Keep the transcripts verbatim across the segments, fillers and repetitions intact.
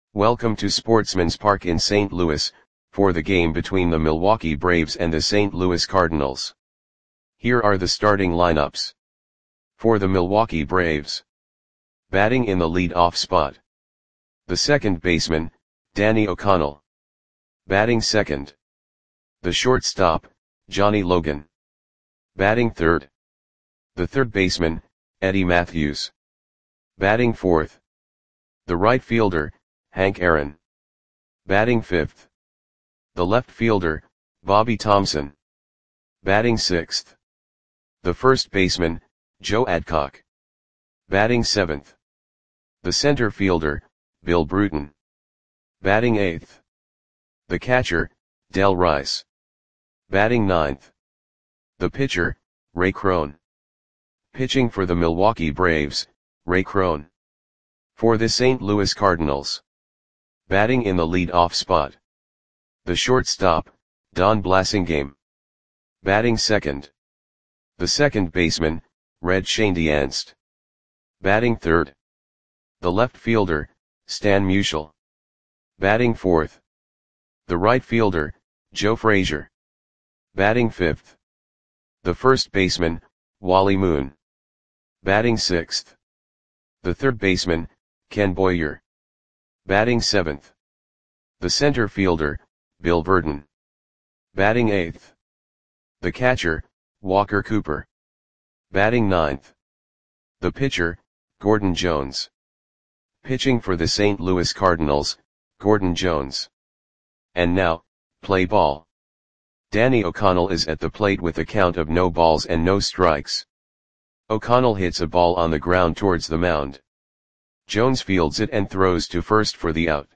Welcome to Sportsman's Park in Saint Louis, for the game between the Milwaukee Braves and the Saint Louis Cardinals. Here are the starting lineups. For the Milwaukee Braves. Batting in the lead-off spot. The second baseman, Danny O'Connell. Batting second. The shortstop, Johnny Logan. Batting third. The third baseman, Eddie Mathews. Batting fourth. The right fielder, Hank Aaron. Batting fifth. The left fielder, Bobby Thomson. Batting sixth. The first baseman, Joe Adcock. Batting seventh. The center fielder, Bill Bruton. Batting eighth. The catcher, Del Rice. Batting ninth. The pitcher, Ray Crone. Pitching for the Milwaukee Braves, Ray Crone. For the Saint Louis Cardinals. Batting in the lead-off spot. The shortstop, Don Blasingame. Batting second. The second baseman, Red Schoendienst. Batting third. The left fielder, Stan Musial. Batting fourth. The right fielder, Joe Frazier. Batting fifth. The first baseman, Wally Moon. Batting sixth. The third baseman, Ken Boyer. Batting seventh. The center fielder, Bill Burton. Batting eighth. The catcher, Walker Cooper. Batting ninth. The pitcher, Gordon Jones. Pitching for the Saint Louis Cardinals, Gordon Jones. And now, play ball. Danny O'Connell is at the plate with a count of no balls and no strikes. O'Connell hits a ball on the ground towards the mound. Jones fields it and throws to first for the out.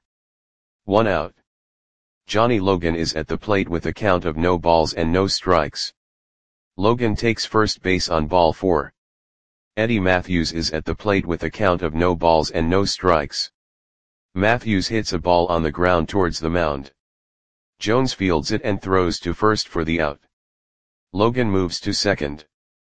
One out. Johnny Logan is at the plate with a count of no balls and no strikes. Logan takes first base on ball four. Eddie Mathews is at the plate with a count of no balls and no strikes. Mathews hits a ball on the ground towards the mound. Jones fields it and throws to first for the out. Logan moves to second.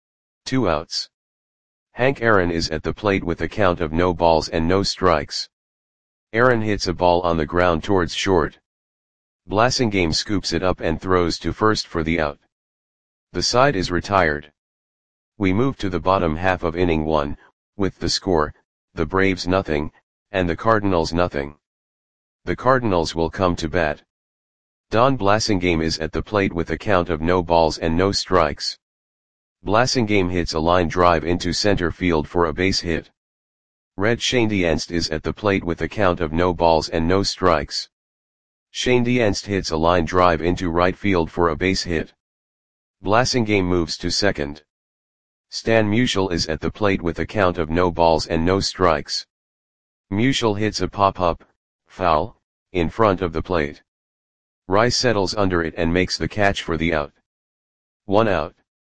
Two outs. Hank Aaron is at the plate with a count of no balls and no strikes. Aaron hits a ball on the ground towards short. Blasingame scoops it up and throws to first for the out. The side is retired. We move to the bottom half of inning one, with the score, the Braves nothing, and the Cardinals nothing. The Cardinals will come to bat. Don Blasingame is at the plate with a count of no balls and no strikes. Blasingame hits a line drive into center field for a base hit. Red Schoendienst is at the plate with a count of no balls and no strikes. Schoendienst hits a line drive into right field for a base hit. Blasingame moves to second. Stan Musial is at the plate with a count of no balls and no strikes. Musial hits a pop-up, foul, in front of the plate. Rice settles under it and makes the catch for the out. One out.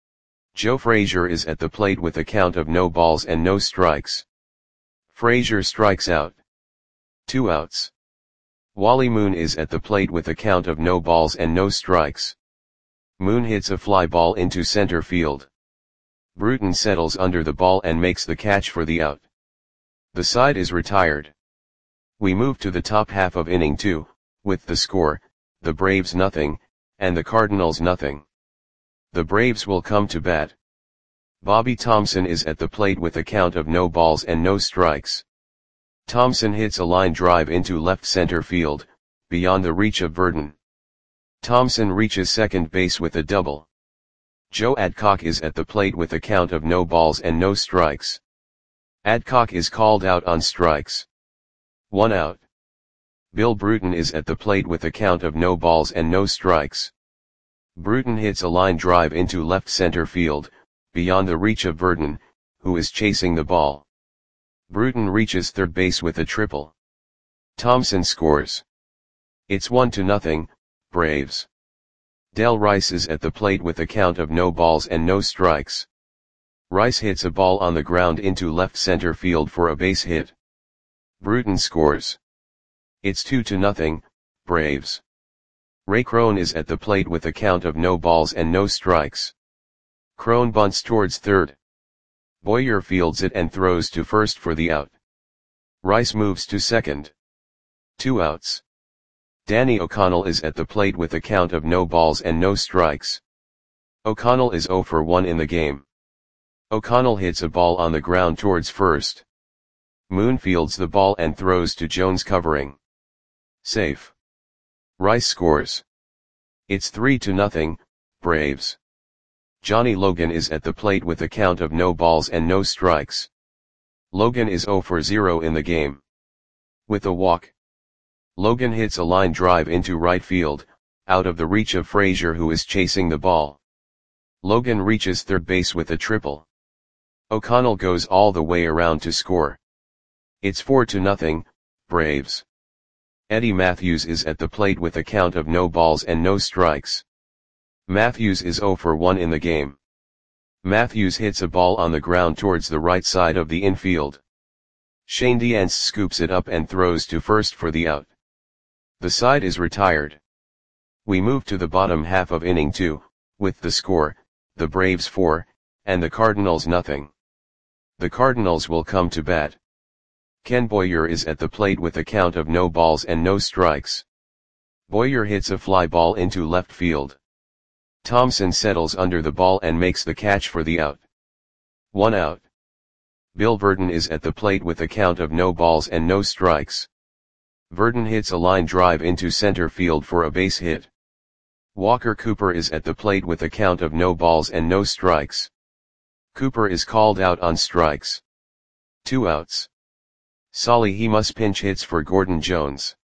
Joe Frazier is at the plate with a count of no balls and no strikes. Frazier strikes out. Two outs. Wally Moon is at the plate with a count of no balls and no strikes. Moon hits a fly ball into center field. Bruton settles under the ball and makes the catch for the out. The side is retired. We move to the top half of inning two, with the score, the Braves nothing, and the Cardinals nothing. The Braves will come to bat. Bobby Thomson is at the plate with a count of no balls and no strikes. Thomson hits a line drive into left center field, beyond the reach of Burton. Thomson reaches second base with a double. Joe Adcock is at the plate with a count of no balls and no strikes. Adcock is called out on strikes. One out. Bill Bruton is at the plate with a count of no balls and no strikes. Bruton hits a line drive into left center field, beyond the reach of Burton, who is chasing the ball. Bruton reaches third base with a triple. Thomson scores. It's one to nothing, Braves. Del Rice is at the plate with a count of no balls and no strikes. Rice hits a ball on the ground into left center field for a base hit. Bruton scores. It's two to nothing, Braves. Ray Crone is at the plate with a count of no balls and no strikes. Crone bunts towards third. Boyer fields it and throws to first for the out. Rice moves to second. Two outs. Danny O'Connell is at the plate with a count of no balls and no strikes. O'Connell is oh for one in the game. O'Connell hits a ball on the ground towards first. Moon fields the ball and throws to Jones covering. Safe. Rice scores. It's three to nothing, Braves. Johnny Logan is at the plate with a count of no balls and no strikes. Logan is oh for zero in the game. With a walk, Logan hits a line drive into right field, out of the reach of Frazier, who is chasing the ball. Logan reaches third base with a triple. O'Connell goes all the way around to score. It's four to nothing, Braves. Eddie Matthews is at the plate with a count of no balls and no strikes. Matthews is oh for one in the game. Matthews hits a ball on the ground towards the right side of the infield. Shane Diance scoops it up and throws to first for the out. The side is retired. We move to the bottom half of inning two, with the score, the Braves four, and the Cardinals nothing. The Cardinals will come to bat. Ken Boyer is at the plate with a count of no balls and no strikes. Boyer hits a fly ball into left field. Thompson settles under the ball and makes the catch for the out. One out. Bill Verdon is at the plate with a count of no balls and no strikes. Verdon hits a line drive into center field for a base hit. Walker Cooper is at the plate with a count of no balls and no strikes. Cooper is called out on strikes. Two outs. Solly Hemus pinch hits for Gordon Jones.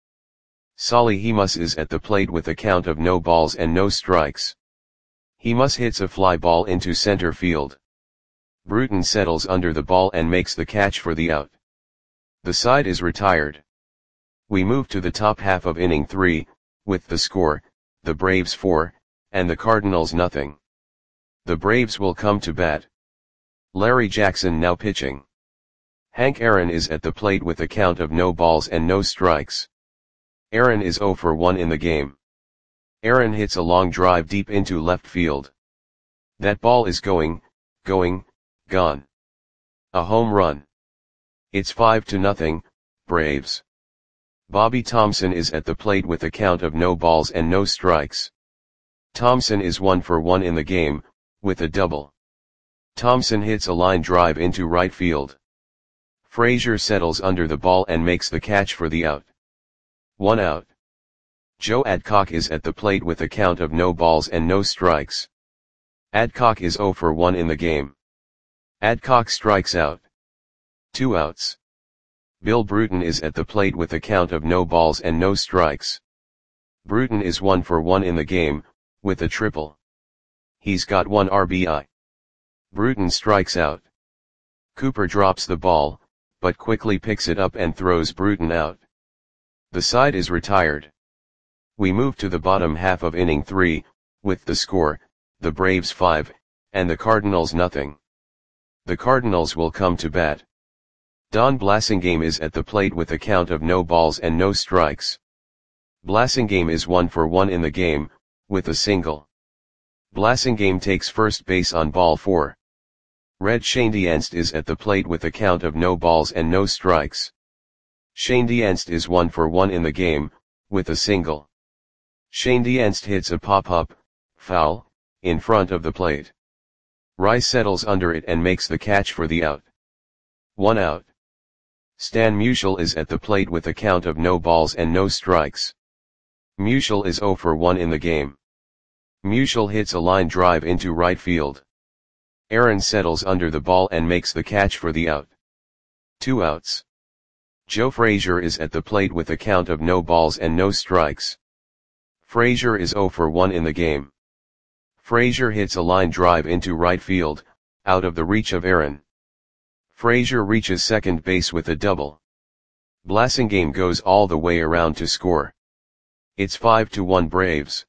Solly Hemus is at the plate with a count of no balls and no strikes. Hemus hits a fly ball into center field. Bruton settles under the ball and makes the catch for the out. The side is retired. We move to the top half of inning three, with the score, the Braves four, and the Cardinals nothing. The Braves will come to bat. Larry Jackson now pitching. Hank Aaron is at the plate with a count of no balls and no strikes. Aaron is oh for one in the game. Aaron hits a long drive deep into left field. That ball is going, going, gone. A home run. It's five to nothing, Braves. Bobby Thompson is at the plate with a count of no balls and no strikes. Thompson is one for one in the game, with a double. Thompson hits a line drive into right field. Frazier settles under the ball and makes the catch for the out. One out. Joe Adcock is at the plate with a count of no balls and no strikes. Adcock is oh for one in the game. Adcock strikes out. Two outs. Bill Bruton is at the plate with a count of no balls and no strikes. Bruton is one for one in the game, with a triple. He's got one R B I. Bruton strikes out. Cooper drops the ball, but quickly picks it up and throws Bruton out. The side is retired. We move to the bottom half of inning three, with the score, the Braves five, and the Cardinals nothing. The Cardinals will come to bat. Don Blasingame is at the plate with a count of no balls and no strikes. Blasingame is one for one in the game, with a single. Blasingame takes first base on ball four. Red Shane Diance is at the plate with a count of no balls and no strikes. Shane Diance is one for one in the game, with a single. Shane Diance hits a pop-up, foul, in front of the plate. Rice settles under it and makes the catch for the out. One out. Stan Musial is at the plate with a count of no balls and no strikes. Musial is oh for one in the game. Musial hits a line drive into right field. Aaron settles under the ball and makes the catch for the out. Two outs. Joe Frazier is at the plate with a count of no balls and no strikes. Frazier is oh for one in the game. Frazier hits a line drive into right field, out of the reach of Aaron. Frazier reaches second base with a double. Blasingame goes all the way around to score. It's five to one Braves.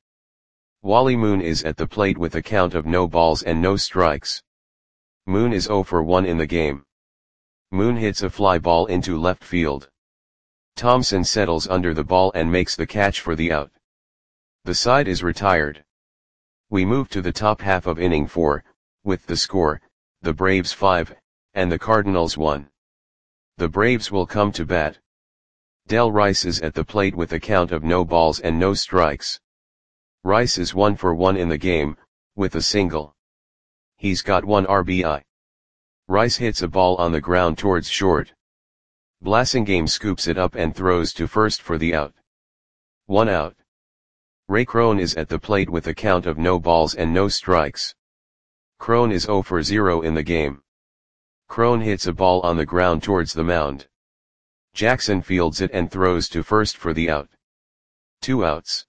Wally Moon is at the plate with a count of no balls and no strikes. Moon is oh for one in the game. Moon hits a fly ball into left field. Thompson settles under the ball and makes the catch for the out. The side is retired. We move to the top half of inning four, with the score, the Braves five, and the Cardinals one. The Braves will come to bat. Del Rice is at the plate with a count of no balls and no strikes. Rice is one for one in the game, with a single. He's got one R B I. Rice hits a ball on the ground towards short. Blasingame scoops it up and throws to first for the out. One out. Ray Crone is at the plate with a count of no balls and no strikes. Crone is zero for zero in the game. Crone hits a ball on the ground towards the mound. Jackson fields it and throws to first for the out. Two outs.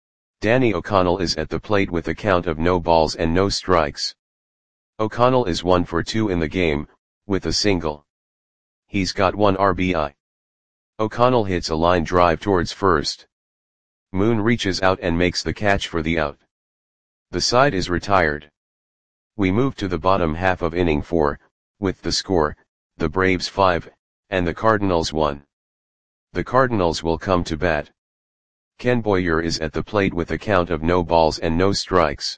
Danny O'Connell is at the plate with a count of no balls and no strikes. O'Connell is one for two in the game, with a single. He's got one R B I. O'Connell hits a line drive towards first. Moon reaches out and makes the catch for the out. The side is retired. We move to the bottom half of inning four, with the score, the Braves five, and the Cardinals one. The Cardinals will come to bat. Ken Boyer is at the plate with a count of no balls and no strikes.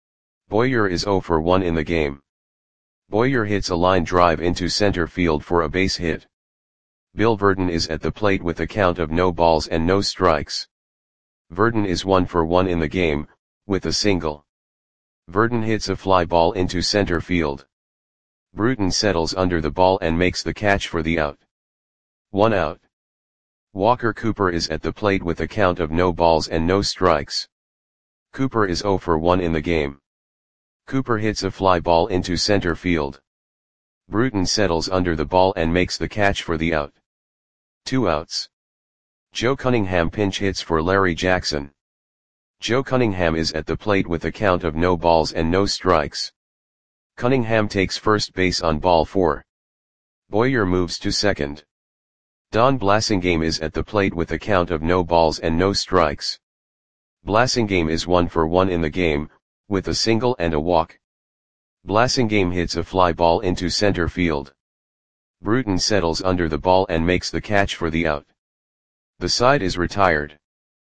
Boyer is zero for one in the game. Boyer hits a line drive into center field for a base hit. Bill Verdon is at the plate with a count of no balls and no strikes. Verdon is one for one in the game, with a single. Verdon hits a fly ball into center field. Bruton settles under the ball and makes the catch for the out. One out. Walker Cooper is at the plate with a count of no balls and no strikes. Cooper is zero for one in the game. Cooper hits a fly ball into center field. Bruton settles under the ball and makes the catch for the out. Two outs. Joe Cunningham pinch hits for Larry Jackson. Joe Cunningham is at the plate with a count of no balls and no strikes. Cunningham takes first base on ball four. Boyer moves to second. Don Blasingame is at the plate with a count of no balls and no strikes. Blasingame is one for one in the game, with a single and a walk. Blasingame hits a fly ball into center field. Bruton settles under the ball and makes the catch for the out. The side is retired.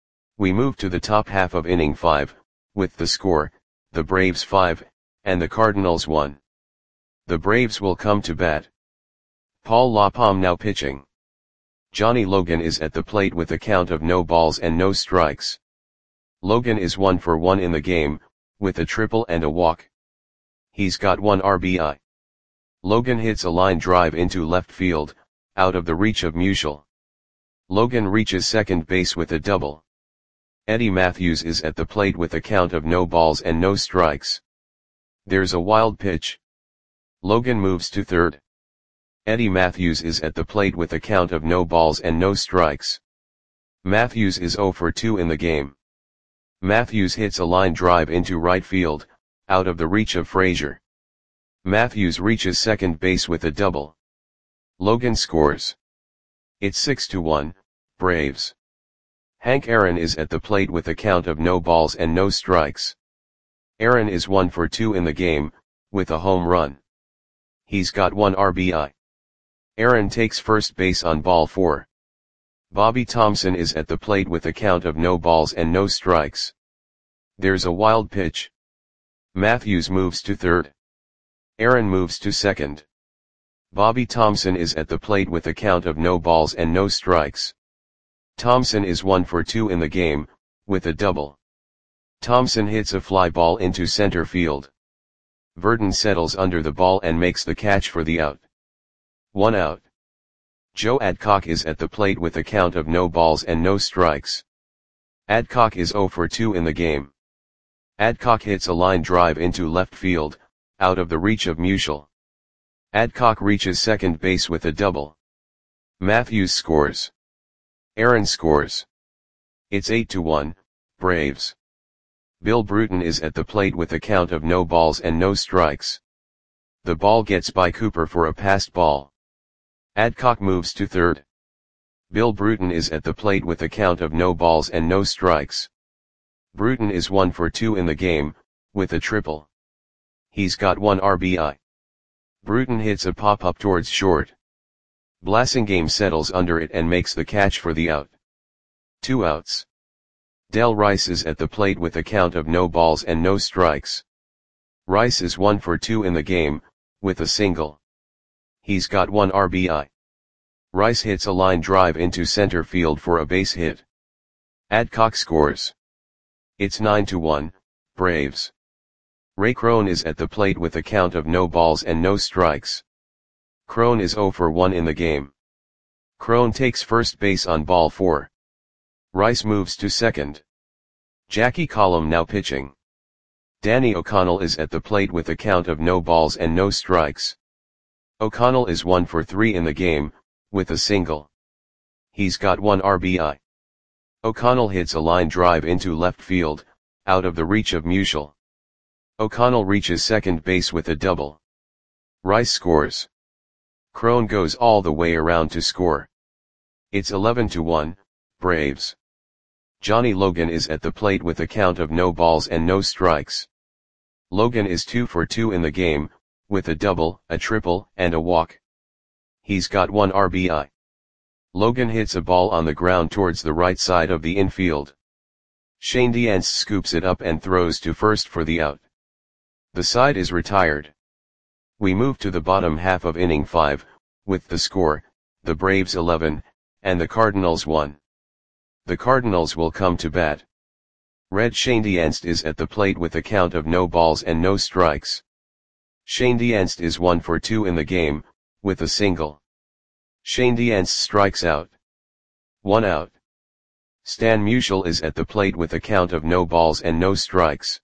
We move to the top half of inning five, with the score, the Braves five, and the Cardinals one. The Braves will come to bat. Paul LaPalme now pitching. Johnny Logan is at the plate with a count of no balls and no strikes. Logan is one for one in the game, with a triple and a walk. He's got one R B I. Logan hits a line drive into left field, out of the reach of Musial. Logan reaches second base with a double. Eddie Matthews is at the plate with a count of no balls and no strikes. There's a wild pitch. Logan moves to third. Eddie Matthews is at the plate with a count of no balls and no strikes. Matthews is zero for two in the game. Matthews hits a line drive into right field, out of the reach of Frazier. Matthews reaches second base with a double. Logan scores. It's six to one, Braves. Hank Aaron is at the plate with a count of no balls and no strikes. Aaron is one for two in the game, with a home run. He's got one R B I. Aaron takes first base on ball four. Bobby Thompson is at the plate with a count of no balls and no strikes. There's a wild pitch. Matthews moves to third. Aaron moves to second. Bobby Thompson is at the plate with a count of no balls and no strikes. Thompson is one for two in the game, with a double. Thompson hits a fly ball into center field. Verdon settles under the ball and makes the catch for the out. One out. Joe Adcock is at the plate with a count of no balls and no strikes. Adcock is zero for two in the game. Adcock hits a line drive into left field, out of the reach of Musial. Adcock reaches second base with a double. Matthews scores. Aaron scores. It's eight to one, Braves. Bill Bruton is at the plate with a count of no balls and no strikes. The ball gets by Cooper for a passed ball. Adcock moves to third. Bill Bruton is at the plate with a count of no balls and no strikes. Bruton is one for two in the game, with a triple. He's got one R B I. Bruton hits a pop-up towards short. Blasingame settles under it and makes the catch for the out. Two outs. Del Rice is at the plate with a count of no balls and no strikes. Rice is one for two in the game, with a single. He's got one R B I. Rice hits a line drive into center field for a base hit. Adcock scores. It's nine to one, Braves. Ray Crone is at the plate with a count of no balls and no strikes. Crone is zero for one in the game. Crone takes first base on ball four. Rice moves to second. Jackie Collum now pitching. Danny O'Connell is at the plate with a count of no balls and no strikes. O'Connell is one for three in the game, with a single. He's got one R B I. O'Connell hits a line drive into left field, out of the reach of Musial. O'Connell reaches second base with a double. Rice scores. Crone goes all the way around to score. It's eleven to one, Braves. Johnny Logan is at the plate with a count of no balls and no strikes. Logan is two for two in the game, with a double, a triple, and a walk. He's got one R B I. Logan hits a ball on the ground towards the right side of the infield. Shane Diance scoops it up and throws to first for the out. The side is retired. We move to the bottom half of inning five, with the score, the Braves eleven, and the Cardinals one. The Cardinals will come to bat. Red Shane Diance is at the plate with a count of no balls and no strikes. Shane Diance is one for two in the game, with a single. Shane Diance strikes out. One out. Stan Musial is at the plate with a count of no balls and no strikes.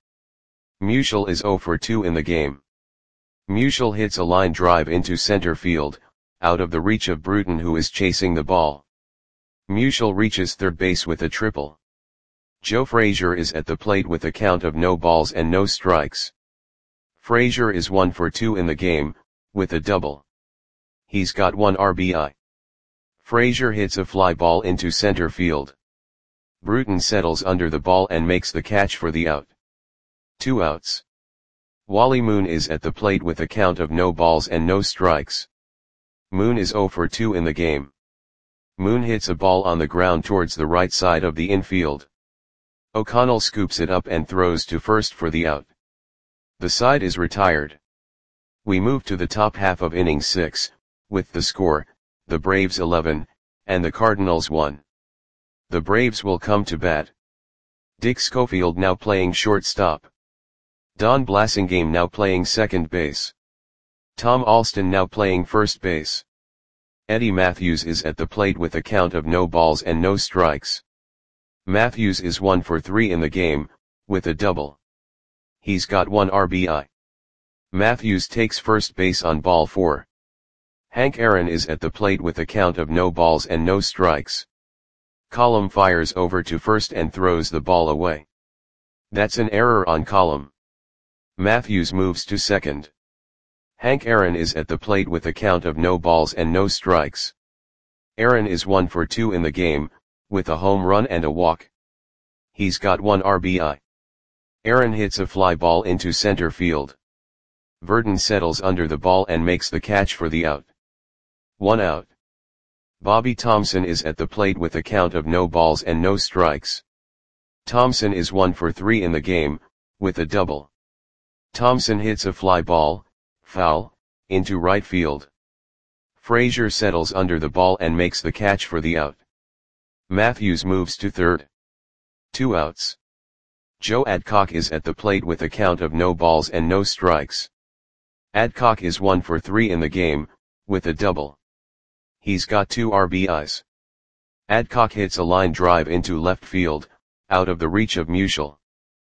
Musial is zero for two in the game. Musial hits a line drive into center field, out of the reach of Bruton who is chasing the ball. Musial reaches third base with a triple. Joe Frazier is at the plate with a count of no balls and no strikes. Frazier is one for two in the game, with a double. He's got one R B I. Frazier hits a fly ball into center field. Bruton settles under the ball and makes the catch for the out. Two outs. Wally Moon is at the plate with a count of no balls and no strikes. Moon is zero for two in the game. Moon hits a ball on the ground towards the right side of the infield. O'Connell scoops it up and throws to first for the out. The side is retired. We move to the top half of inning six, with the score, the Braves eleven, and the Cardinals one. The Braves will come to bat. Dick Schofield now playing shortstop. Don Blasingame now playing second base. Tom Alston now playing first base. Eddie Matthews is at the plate with a count of no balls and no strikes. Matthews is one for three in the game, with a double. He's got one R B I. Matthews takes first base on ball four. Hank Aaron is at the plate with a count of no balls and no strikes. Collum fires over to first and throws the ball away. That's an error on Collum. Matthews moves to second. Hank Aaron is at the plate with a count of no balls and no strikes. Aaron is one for two in the game, with a home run and a walk. He's got one R B I. Aaron hits a fly ball into center field. Verdon settles under the ball and makes the catch for the out. One out. Bobby Thompson is at the plate with a count of no balls and no strikes. Thompson is one for three in the game, with a double. Thompson hits a fly ball, foul, into right field. Frazier settles under the ball and makes the catch for the out. Matthews moves to third. Two outs. Joe Adcock is at the plate with a count of no balls and no strikes. Adcock is one for three in the game, with a double. He's got two R B Is. Adcock hits a line drive into left field, out of the reach of Musial.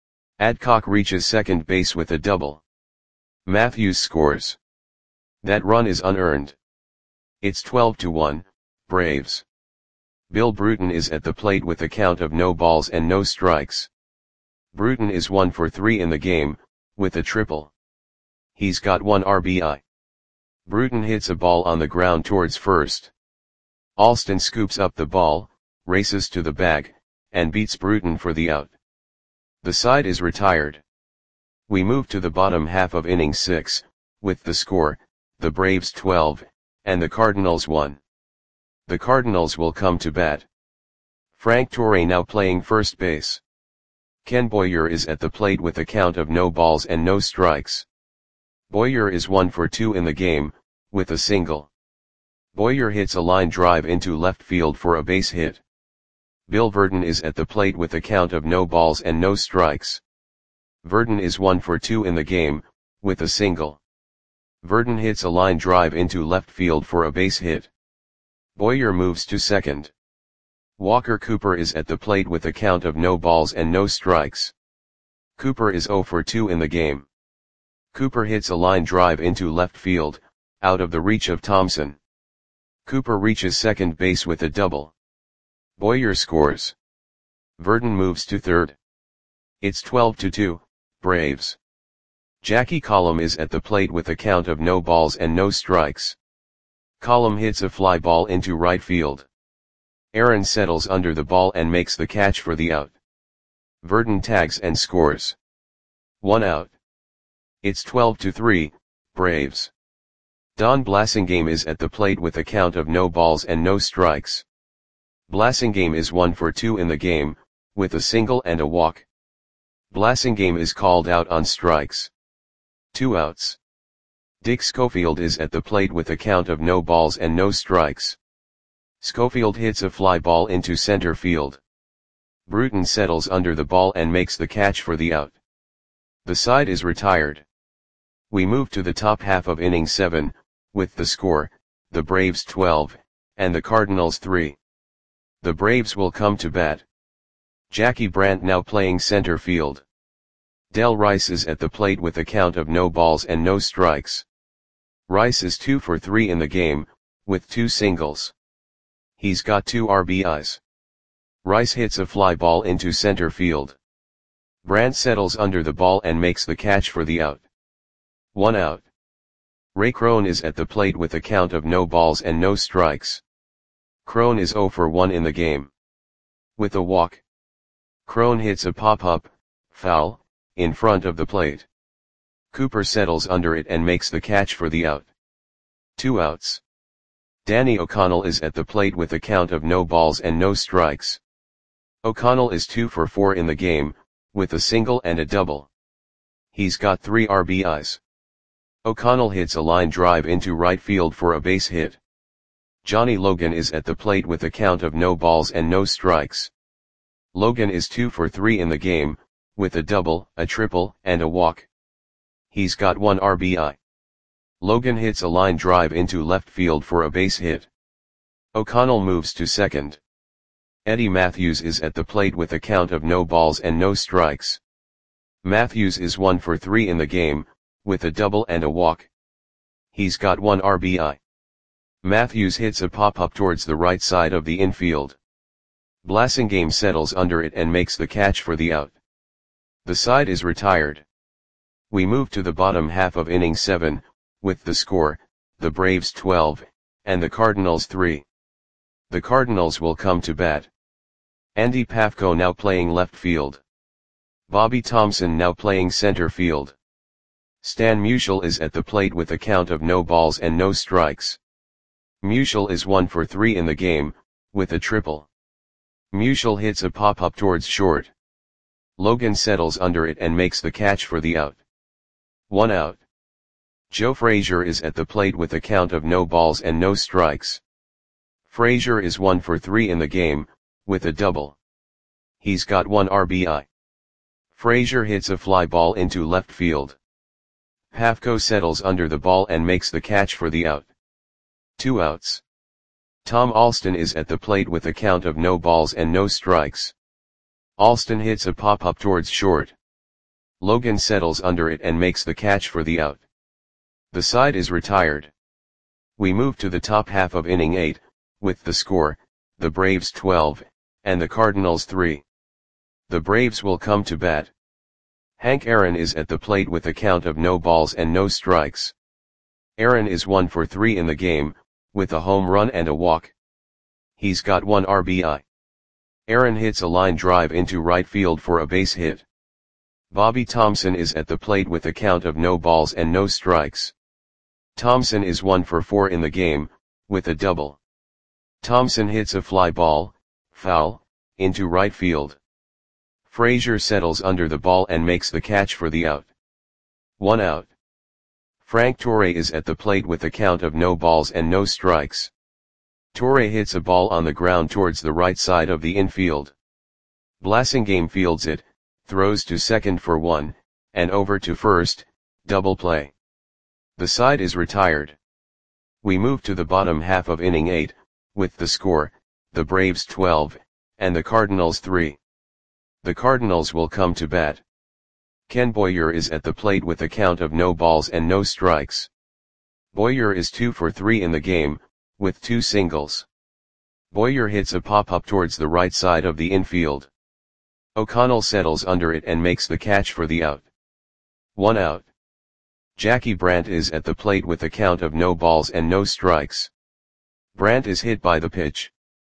Adcock reaches second base with a double. Matthews scores. That run is unearned. It's twelve to one, Braves. Bill Bruton is at the plate with a count of no balls and no strikes. Bruton is one for three in the game, with a triple. He's got one R B I. Bruton hits a ball on the ground towards first. Alston scoops up the ball, races to the bag, and beats Bruton for the out. The side is retired. We move to the bottom half of inning six, with the score, the Braves twelve, and the Cardinals one. The Cardinals will come to bat. Frank Torre now playing first base. Ken Boyer is at the plate with a count of no balls and no strikes. Boyer is one for two in the game, with a single. Boyer hits a line drive into left field for a base hit. Bill Verdon is at the plate with a count of no balls and no strikes. Verdon is one for two in the game, with a single. Verdon hits a line drive into left field for a base hit. Boyer moves to second. Walker Cooper is at the plate with a count of no balls and no strikes. Cooper is zero for two in the game. Cooper hits a line drive into left field, out of the reach of Thompson. Cooper reaches second base with a double. Boyer scores. Verdon moves to third. It's twelve to two, Braves. Jackie Collum is at the plate with a count of no balls and no strikes. Collum hits a fly ball into right field. Aaron settles under the ball and makes the catch for the out. Verdon tags and scores. One out. It's twelve to three, Braves. Don Blasingame is at the plate with a count of no balls and no strikes. Blasingame is one for two in the game, with a single and a walk. Blasingame is called out on strikes. Two outs. Dick Schofield is at the plate with a count of no balls and no strikes. Schofield hits a fly ball into center field. Bruton settles under the ball and makes the catch for the out. The side is retired. We move to the top half of inning seven, with the score, the Braves twelve, and the Cardinals three. The Braves will come to bat. Jackie Brandt now playing center field. Del Rice is at the plate with a count of no balls and no strikes. Rice is two for three in the game, with two singles. He's got two R B Is. Rice hits a fly ball into center field. Brandt settles under the ball and makes the catch for the out. One out. Ray Crone is at the plate with a count of no balls and no strikes. Crone is zero for one in the game. With a walk. Crone hits a pop-up, foul, in front of the plate. Cooper settles under it and makes the catch for the out. Two outs. Danny O'Connell is at the plate with a count of no balls and no strikes. O'Connell is two for four in the game, with a single and a double. He's got three R B Is. O'Connell hits a line drive into right field for a base hit. Johnny Logan is at the plate with a count of no balls and no strikes. Logan is two for three in the game, with a double, a triple, and a walk. He's got one R B I. Logan hits a line drive into left field for a base hit. O'Connell moves to second. Eddie Matthews is at the plate with a count of no balls and no strikes. Matthews is one for three in the game, with a double and a walk. He's got one R B I. Matthews hits a pop-up towards the right side of the infield. Blasingame settles under it and makes the catch for the out. The side is retired. We move to the bottom half of inning seven, with the score, the Braves twelve, and the Cardinals three. The Cardinals will come to bat. Andy Pafko now playing left field. Bobby Thompson now playing center field. Stan Musial is at the plate with a count of no balls and no strikes. Musial is one for three in the game, with a triple. Musial hits a pop-up towards short. Logan settles under it and makes the catch for the out. One out. Joe Frazier is at the plate with a count of no balls and no strikes. Frazier is one for three in the game, with a double. He's got one R B I. Frazier hits a fly ball into left field. Pafko settles under the ball and makes the catch for the out. Two outs. Tom Alston is at the plate with a count of no balls and no strikes. Alston hits a pop-up towards short. Logan settles under it and makes the catch for the out. The side is retired. We move to the top half of inning eight, with the score, the Braves twelve, and the Cardinals three. The Braves will come to bat. Hank Aaron is at the plate with a count of no balls and no strikes. Aaron is one for three in the game, with a home run and a walk. He's got one R B I. Aaron hits a line drive into right field for a base hit. Bobby Thompson is at the plate with a count of no balls and no strikes. Thompson is one for four in the game, with a double. Thompson hits a fly ball, foul, into right field. Frazier settles under the ball and makes the catch for the out. One out. Frank Torre is at the plate with a count of no balls and no strikes. Torre hits a ball on the ground towards the right side of the infield. Blasingame fields it, throws to second for one, and over to first, double play. The side is retired. We move to the bottom half of inning eight, with the score, the Braves twelve, and the Cardinals three. The Cardinals will come to bat. Ken Boyer is at the plate with a count of no balls and no strikes. Boyer is two for three in the game, with two singles. Boyer hits a pop-up towards the right side of the infield. O'Connell settles under it and makes the catch for the out. One out. Jackie Brandt is at the plate with a count of no balls and no strikes. Brandt is hit by the pitch.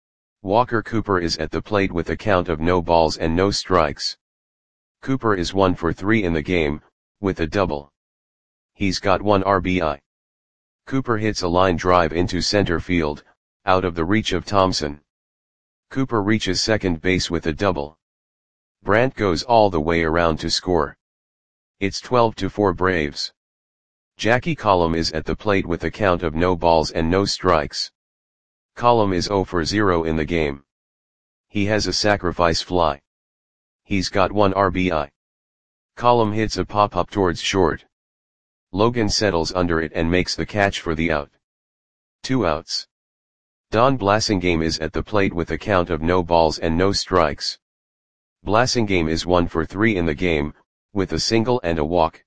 Walker Cooper is at the plate with a count of no balls and no strikes. Cooper is one for three in the game, with a double. He's got one R B I. Cooper hits a line drive into center field, out of the reach of Thompson. Cooper reaches second base with a double. Brandt goes all the way around to score. It's twelve to four Braves. Jackie Collum is at the plate with a count of no balls and no strikes. Collum is zero for zero in the game. He has a sacrifice fly. He's got one R B I. Collum hits a pop-up towards short. Logan settles under it and makes the catch for the out. Two outs. Don Blasingame is at the plate with a count of no balls and no strikes. Blasingame is one for three in the game, with a single and a walk.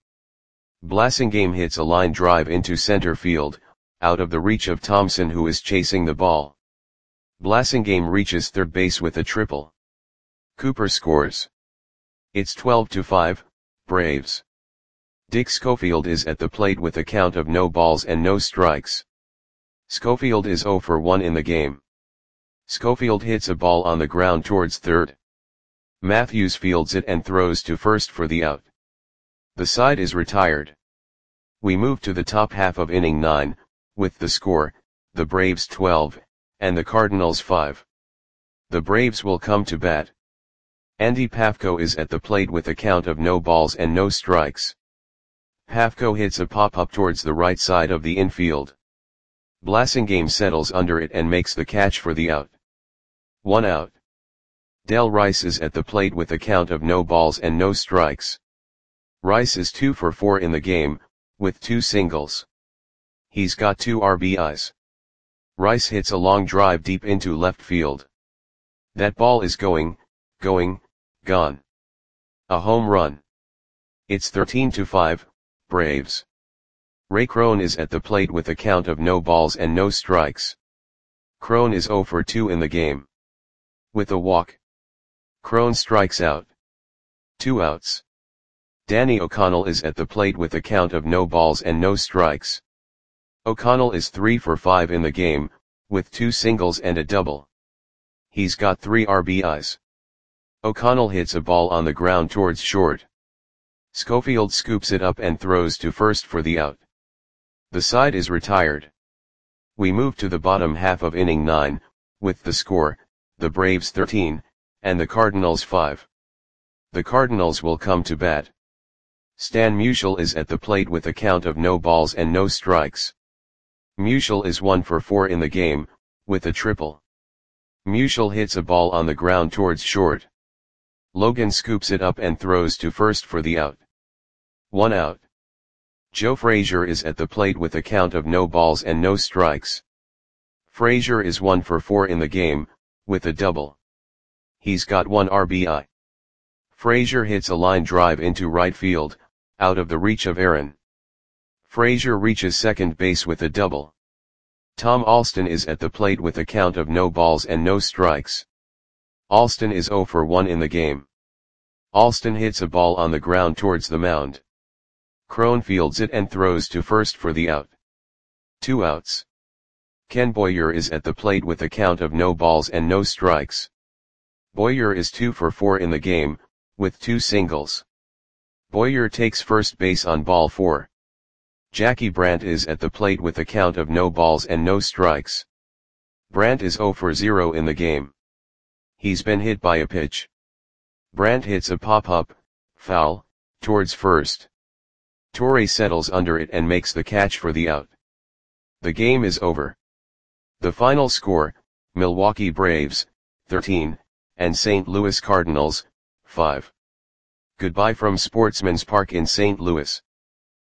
Blasingame hits a line drive into center field, out of the reach of Thompson, who is chasing the ball. Blasingame reaches third base with a triple. Cooper scores. It's twelve to five, Braves. Dick Schofield is at the plate with a count of no balls and no strikes. Schofield is zero for one in the game. Schofield hits a ball on the ground towards third. Matthews fields it and throws to first for the out. The side is retired. We move to the top half of inning nine, with the score, the Braves twelve, and the Cardinals five. The Braves will come to bat. Andy Pafko is at the plate with a count of no balls and no strikes. Pafko hits a pop-up towards the right side of the infield. Blasingame settles under it and makes the catch for the out. One out. Del Rice is at the plate with a count of no balls and no strikes. Rice is two for four in the game, with two singles. He's got two R B Is. Rice hits a long drive deep into left field. That ball is going, going, gone. A home run. It's thirteen to five, Braves. Ray Crone is at the plate with a count of no balls and no strikes. Crone is zero for two in the game. With a walk. Crone strikes out. Two outs. Danny O'Connell is at the plate with a count of no balls and no strikes. O'Connell is three for five in the game, with two singles and a double. He's got three R B Is. O'Connell hits a ball on the ground towards short. Schofield scoops it up and throws to first for the out. The side is retired. We move to the bottom half of inning nine, with the score, the Braves thirteen, and the Cardinals five. The Cardinals will come to bat. Stan Musial is at the plate with a count of no balls and no strikes. Musial is one for four in the game, with a triple. Musial hits a ball on the ground towards short. Logan scoops it up and throws to first for the out. One out. Joe Frazier is at the plate with a count of no balls and no strikes. Frazier is one for four in the game, with a double. He's got one R B I. Frazier hits a line drive into right field, out of the reach of Aaron. Frazier reaches second base with a double. Tom Alston is at the plate with a count of no balls and no strikes. Alston is zero for one in the game. Alston hits a ball on the ground towards the mound. Crone fields it and throws to first for the out. Two outs. Ken Boyer is at the plate with a count of no balls and no strikes. Boyer is two for four in the game, with two singles. Boyer takes first base on ball four. Jackie Brandt is at the plate with a count of no balls and no strikes. Brandt is zero for zero in the game. He's been hit by a pitch. Brandt hits a pop-up, foul, towards first. Torre settles under it and makes the catch for the out. The game is over. The final score, Milwaukee Braves, thirteen, and Saint Louis Cardinals, five. Goodbye from Sportsman's Park in Saint Louis.